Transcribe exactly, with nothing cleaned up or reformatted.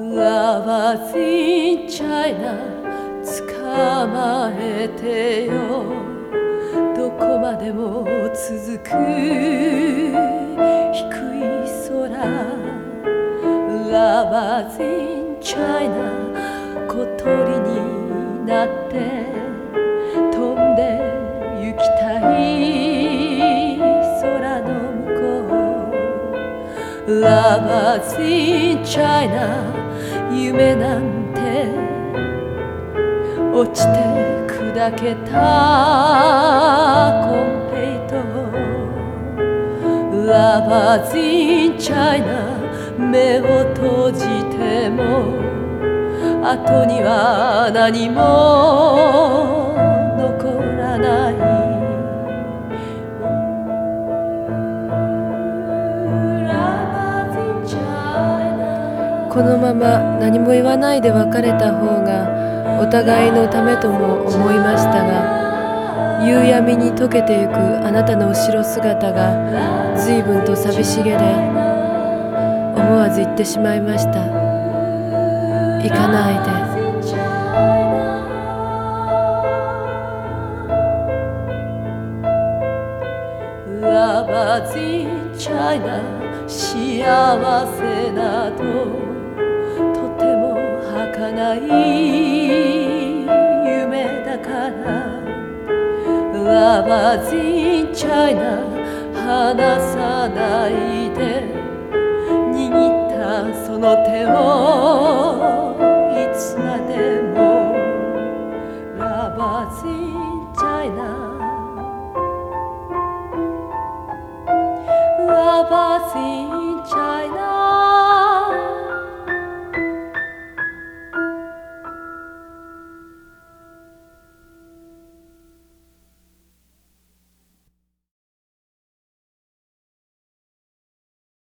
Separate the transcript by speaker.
Speaker 1: Lovers in China 捕まえてよどこまでも続く低い空 Lovers in China 小鳥になって飛んで行きたい空の向こう Lovers in China 夢なんて落ちて砕けたコンペイト Lovers in China 目を閉じても後には何も残らない
Speaker 2: このまま何も言わないで別れた方がお互いのためとも思いましたが、夕闇に溶けてゆくあなたの後ろ姿が随分と寂しげで思わず言ってしまいました。行かないで。
Speaker 1: Lovers in China 幸せなどとても儚い夢だから Lovers in China 離さないで握ったその手を